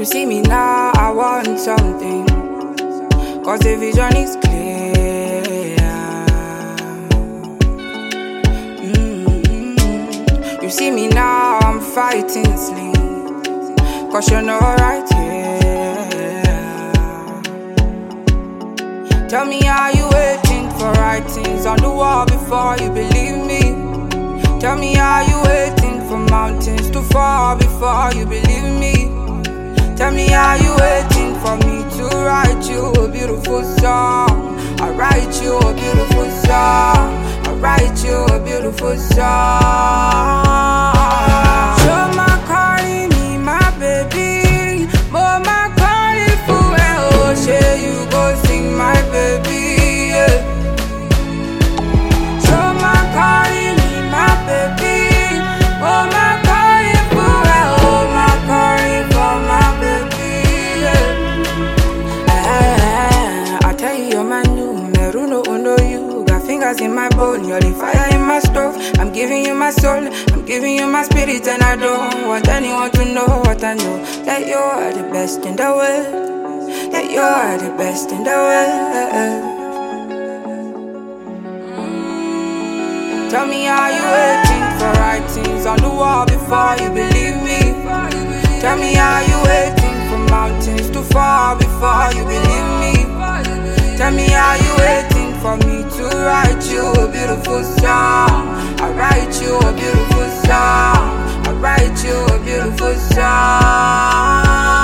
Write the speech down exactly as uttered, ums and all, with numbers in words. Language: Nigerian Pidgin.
You see me now, I want something, cause the vision is clear. Mm-hmm. You see me now, I'm fighting sleep, cause you're not right here. Tell me, are you waiting for writings on the wall before you believe me? Tell me, are you waiting for mountains to fall before you believe me? Tell me, are you waiting for me to write you a beautiful song? I write you a beautiful song. I write you a beautiful song. Show my calling me, my baby. More my calling for oh, share you go sing my baby. Yeah. Show my calling me, my baby. Oh my calling for oh, my calling for my baby. Yeah. Ah, I tell you, you're my new Meruno Uno. You got fingers in my bone, you're the fire in my stove. I'm giving you my soul, I'm giving you my spirit, and I don't want anyone to know what I know. That you are the best in the world. That you are the best in the world. Tell me, are you waiting for writings on the wall before you believe me? Tell me, are you waiting for mountains to fall before you believe me? Tell me, are you waiting for me to write you a beautiful song? I write you a beautiful song. I write you a beautiful song.